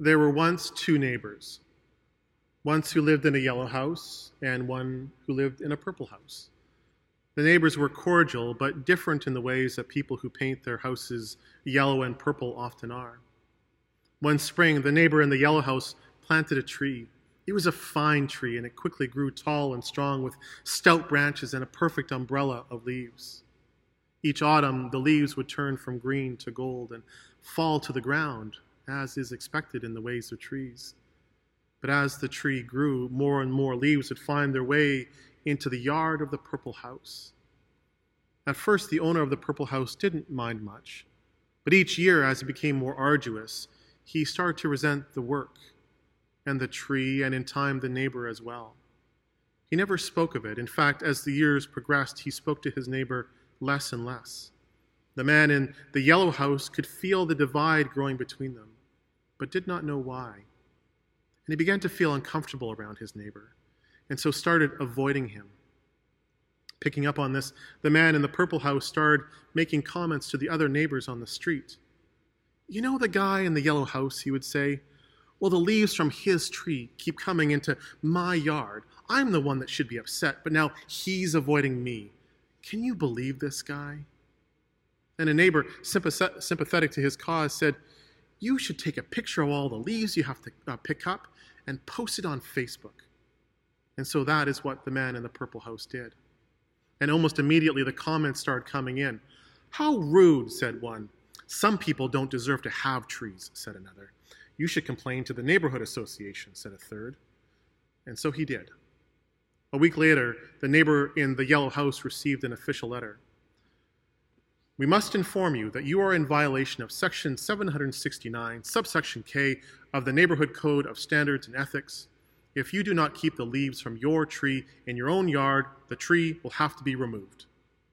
There were once two neighbors, one who lived in a yellow house and one who lived in a purple house. The neighbors were cordial, but different in the ways that people who paint their houses yellow and purple often are. One spring, the neighbor in the yellow house planted a tree. It was a fine tree, and it quickly grew tall and strong with stout branches and a perfect umbrella of leaves. Each autumn, the leaves would turn from green to gold and fall to the ground, as is expected in the ways of trees. But as the tree grew, more and more leaves would find their way into the yard of the purple house. At first, the owner of the purple house didn't mind much, but each year, as it became more arduous, he started to resent the work and the tree, and in time the neighbor as well. He never spoke of it. In fact, as the years progressed, he spoke to his neighbor less and less. The man in the yellow house could feel the divide growing between them, but did not know why. And he began to feel uncomfortable around his neighbor, and so started avoiding him. Picking up on this, the man in the purple house started making comments to the other neighbors on the street. "You know the guy in the yellow house," he would say. "Well, the leaves from his tree keep coming into my yard. I'm the one that should be upset, but now he's avoiding me. Can you believe this guy?" And a neighbor, sympathetic to his cause, said, "You should take a picture of all the leaves you have to pick up and post it on Facebook." And so that is what the man in the purple house did. And almost immediately the comments started coming in. "How rude," said one. "Some people don't deserve to have trees," said another. "You should complain to the neighborhood association," said a third. And so he did. A week later, the neighbor in the yellow house received an official letter. "We must inform you that you are in violation of Section 769, subsection K of the Neighborhood Code of Standards and Ethics. If you do not keep the leaves from your tree in your own yard, the tree will have to be removed."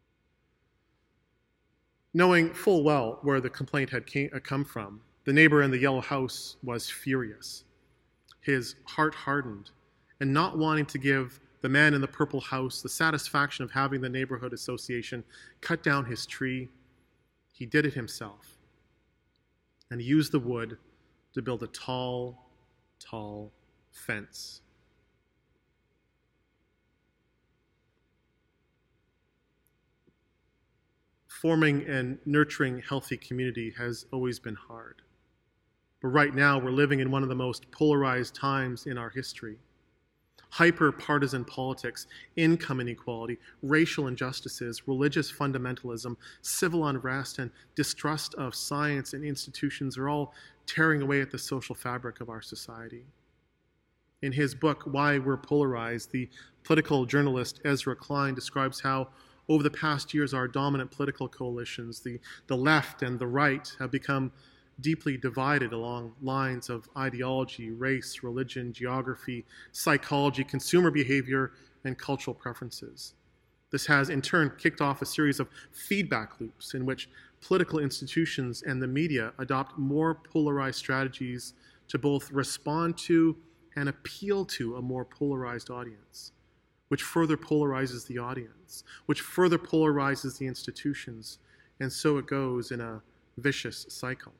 Knowing full well where the complaint had come from, the neighbor in the yellow house was furious. His heart hardened, and not wanting to give the man in the purple house the satisfaction of having the neighborhood association cut down his tree, he did it himself. And he used the wood to build a tall, tall fence. Forming and nurturing healthy community has always been hard. But right now, we're living in one of the most polarized times in our history. Hyper-partisan politics, income inequality, racial injustices, religious fundamentalism, civil unrest, and distrust of science and institutions are all tearing away at the social fabric of our society. In his book, Why We're Polarized, the political journalist Ezra Klein describes how over the past years our dominant political coalitions, the left and the right, have become deeply divided along lines of ideology, race, religion, geography, psychology, consumer behavior, and cultural preferences. This has in turn kicked off a series of feedback loops in which political institutions and the media adopt more polarized strategies to both respond to and appeal to a more polarized audience, which further polarizes the audience, which further polarizes the institutions, and so it goes in a vicious cycle.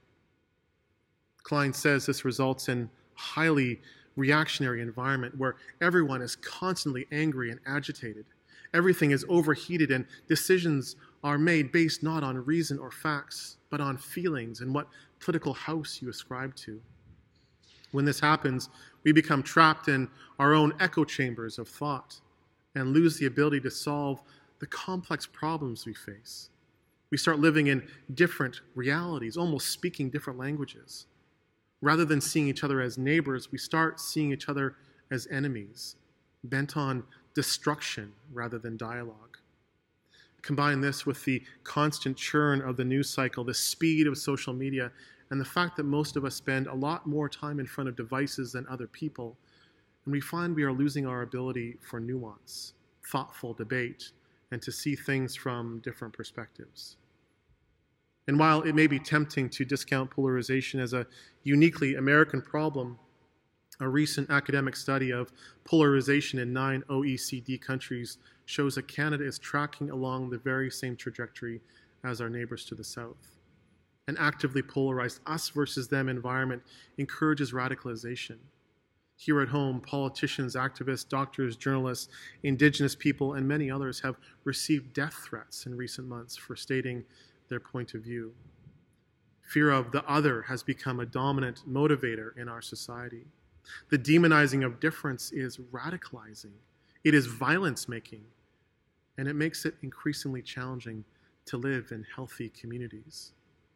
Klein says this results in a highly reactionary environment where everyone is constantly angry and agitated. Everything is overheated and decisions are made based not on reason or facts, but on feelings and what political house you ascribe to. When this happens, we become trapped in our own echo chambers of thought and lose the ability to solve the complex problems we face. We start living in different realities, almost speaking different languages. Rather than seeing each other as neighbors, we start seeing each other as enemies, bent on destruction rather than dialogue. Combine this with the constant churn of the news cycle, the speed of social media, and the fact that most of us spend a lot more time in front of devices than other people, and we find we are losing our ability for nuance, thoughtful debate, and to see things from different perspectives. And while it may be tempting to discount polarization as a uniquely American problem, a recent academic study of polarization in 9 OECD countries shows that Canada is tracking along the very same trajectory as our neighbors to the south. An actively polarized us versus them environment encourages radicalization. Here at home, politicians, activists, doctors, journalists, indigenous people, and many others have received death threats in recent months for stating their point of view. Fear of the other has become a dominant motivator in our society. The demonizing of difference is radicalizing. It is violence-making, and it makes it increasingly challenging to live in healthy communities.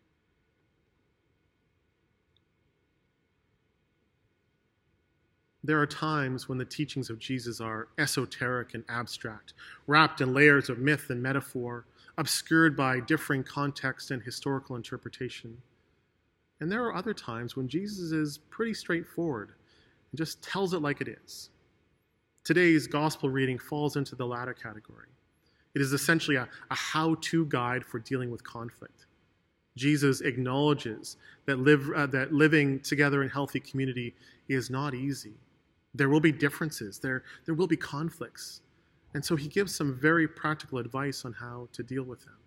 There are times when the teachings of Jesus are esoteric and abstract, wrapped in layers of myth and metaphor, obscured by differing context and historical interpretation. And there are other times when Jesus is pretty straightforward and just tells it like it is. Today's gospel reading falls into the latter category. It is essentially a how-to guide for dealing with conflict. Jesus acknowledges that living together in healthy community is not easy. There will be differences, there will be conflicts. And so he gives some very practical advice on how to deal with them.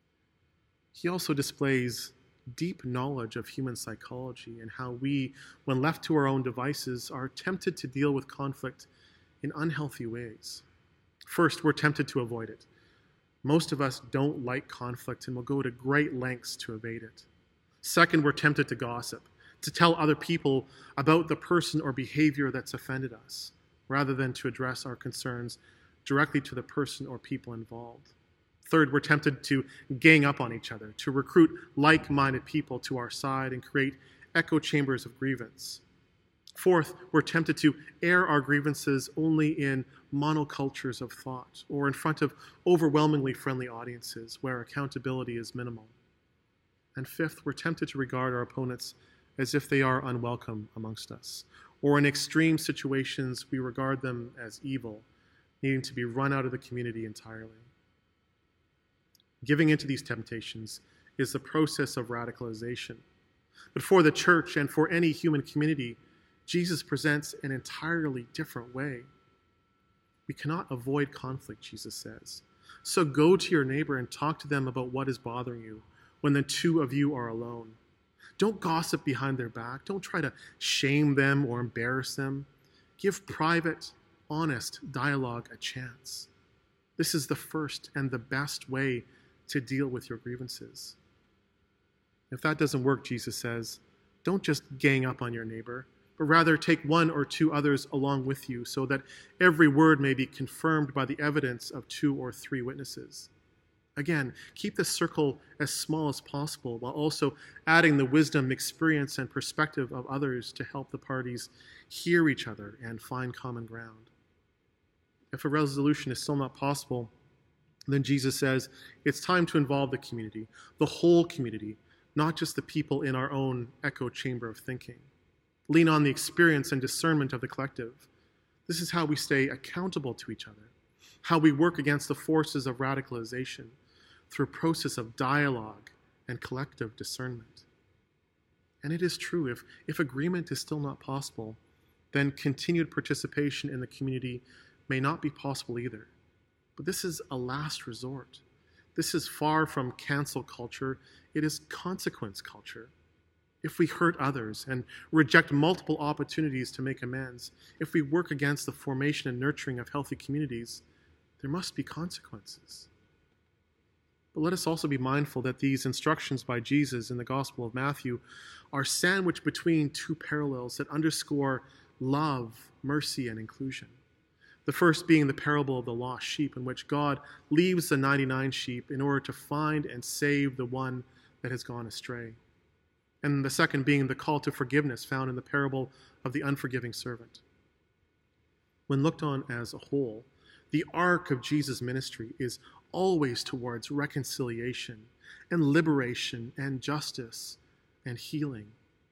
He also displays deep knowledge of human psychology and how we, when left to our own devices, are tempted to deal with conflict in unhealthy ways. First, we're tempted to avoid it. Most of us don't like conflict and will go to great lengths to evade it. Second, we're tempted to gossip, to tell other people about the person or behavior that's offended us, rather than to address our concerns directly to the person or people involved. Third, we're tempted to gang up on each other, to recruit like-minded people to our side and create echo chambers of grievance. Fourth, we're tempted to air our grievances only in monocultures of thought or in front of overwhelmingly friendly audiences where accountability is minimal. And fifth, we're tempted to regard our opponents as if they are unwelcome amongst us, or in extreme situations, we regard them as evil, needing to be run out of the community entirely. Giving into these temptations is the process of radicalization. But for the church and for any human community, Jesus presents an entirely different way. We cannot avoid conflict, Jesus says. So go to your neighbor and talk to them about what is bothering you when the two of you are alone. Don't gossip behind their back. Don't try to shame them or embarrass them. Give private, honest dialogue a chance. This is the first and the best way to deal with your grievances. If that doesn't work, Jesus says, don't just gang up on your neighbor, but rather take one or two others along with you so that every word may be confirmed by the evidence of 2 or 3 witnesses. Again, keep the circle as small as possible while also adding the wisdom, experience, and perspective of others to help the parties hear each other and find common ground. If a resolution is still not possible, then Jesus says it's time to involve the community, the whole community, not just the people in our own echo chamber of thinking. Lean on the experience and discernment of the collective. This is how we stay accountable to each other, how we work against the forces of radicalization through a process of dialogue and collective discernment. And it is true, if agreement is still not possible, then continued participation in the community may not be possible either. But this is a last resort. This is far from cancel culture. It is consequence culture. If we hurt others and reject multiple opportunities to make amends, if we work against the formation and nurturing of healthy communities, there must be consequences. But let us also be mindful that these instructions by Jesus in the Gospel of Matthew are sandwiched between 2 parallels that underscore love, mercy, and inclusion. The first being the parable of the lost sheep, in which God leaves the 99 sheep in order to find and save the one that has gone astray. And the second being the call to forgiveness found in the parable of the unforgiving servant. When looked on as a whole, the arc of Jesus' ministry is always towards reconciliation and liberation and justice and healing.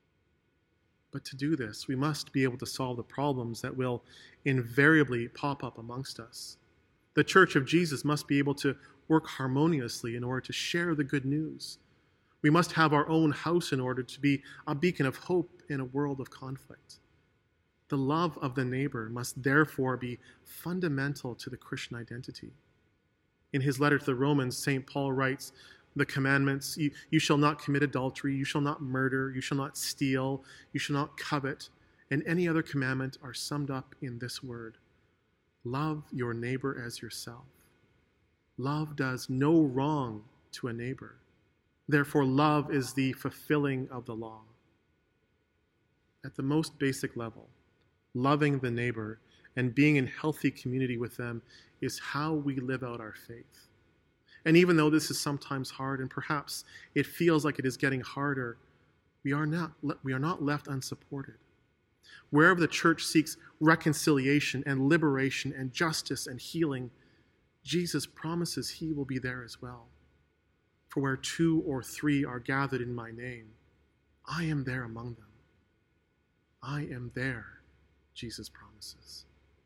But to do this, we must be able to solve the problems that will invariably pop up amongst us. The Church of Jesus must be able to work harmoniously in order to share the good news. We must have our own house in order to be a beacon of hope in a world of conflict. The love of the neighbor must therefore be fundamental to the Christian identity. In his letter to the Romans, St. Paul writes, the commandments. You shall not commit adultery, you shall not murder, you shall not steal, you shall not covet, and any other commandment are summed up in this word: love your neighbor as yourself. Love does no wrong to a neighbor. Therefore, love is the fulfilling of the law. At the most basic level, loving the neighbor and being in healthy community with them is how we live out our faith. And even though this is sometimes hard, and perhaps it feels like it is getting harder, we are not left unsupported. Wherever the church seeks reconciliation and liberation and justice and healing, Jesus promises he will be there as well. For where 2 or 3 are gathered in my name, I am there among them. I am there, Jesus promises.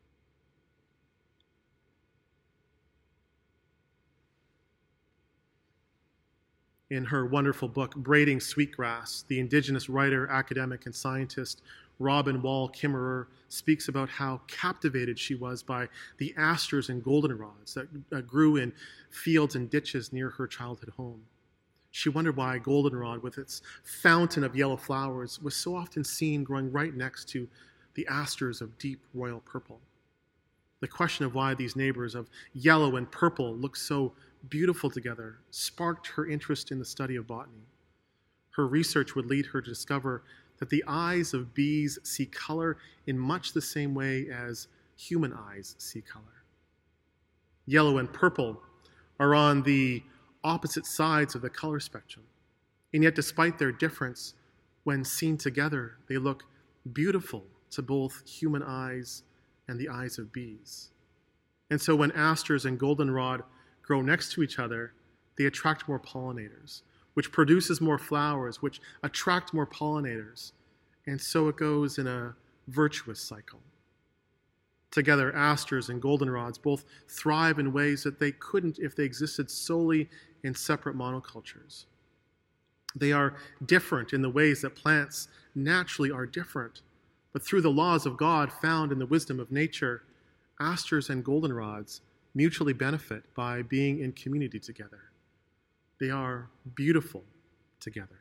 In her wonderful book, Braiding Sweetgrass, the Indigenous writer, academic, and scientist Robin Wall Kimmerer speaks about how captivated she was by the asters and goldenrods that grew in fields and ditches near her childhood home. She wondered why goldenrod, with its fountain of yellow flowers, was so often seen growing right next to the asters of deep royal purple. The question of why these neighbors of yellow and purple looked so beautiful together sparked her interest in the study of botany. Her research would lead her to discover that the eyes of bees see color in much the same way as human eyes see color. Yellow and purple are on the opposite sides of the color spectrum, and yet despite their difference, when seen together, they look beautiful to both human eyes and the eyes of bees. And so when asters and goldenrod grow next to each other, they attract more pollinators, which produces more flowers, which attract more pollinators. And so it goes in a virtuous cycle. Together, asters and goldenrods both thrive in ways that they couldn't if they existed solely in separate monocultures. They are different in the ways that plants naturally are different, but through the laws of God found in the wisdom of nature, asters and goldenrods mutually benefit by being in community together. They are beautiful together.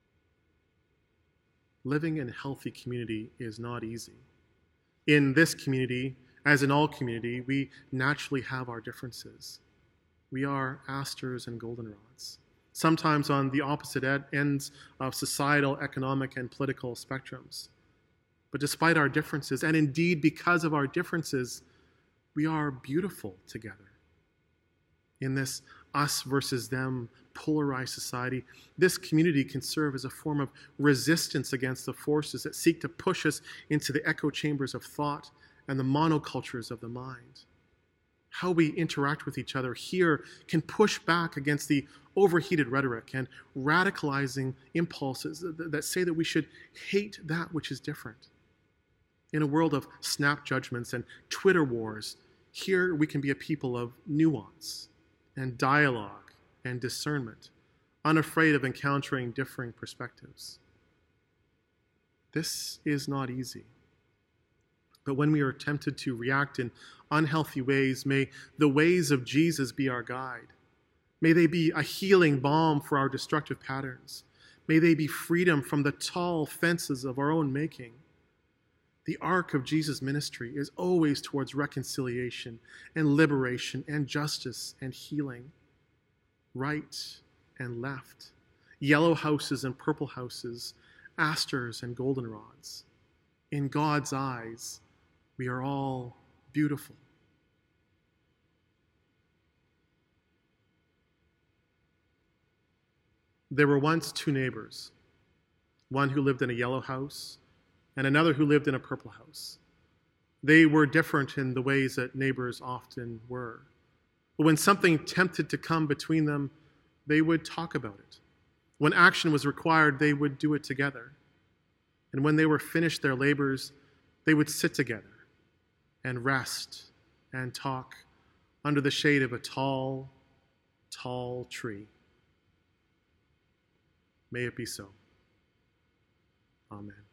Living in healthy community is not easy. In this community, as in all community, we naturally have our differences. We are asters and goldenrods, sometimes on the opposite ends of societal, economic, and political spectrums. But despite our differences, and indeed because of our differences, we are beautiful together. In this us versus them polarized society, this community can serve as a form of resistance against the forces that seek to push us into the echo chambers of thought and the monocultures of the mind. How we interact with each other here can push back against the overheated rhetoric and radicalizing impulses that say that we should hate that which is different. In a world of snap judgments and Twitter wars, here we can be a people of nuance and dialogue and discernment, unafraid of encountering differing perspectives. This is not easy. But when we are tempted to react in unhealthy ways, may the ways of Jesus be our guide. May they be a healing balm for our destructive patterns. May they be freedom from the tall fences of our own making. The arc of Jesus' ministry is always towards reconciliation and liberation and justice and healing. Right and left, yellow houses and purple houses, asters and goldenrods. In God's eyes, we are all beautiful. There were once 2 neighbors, one who lived in a yellow house and another who lived in a purple house. They were different in the ways that neighbors often were. But when something tempted to come between them, they would talk about it. When action was required, they would do it together. And when they were finished their labors, they would sit together and rest and talk under the shade of a tall, tall tree. May it be so. Amen.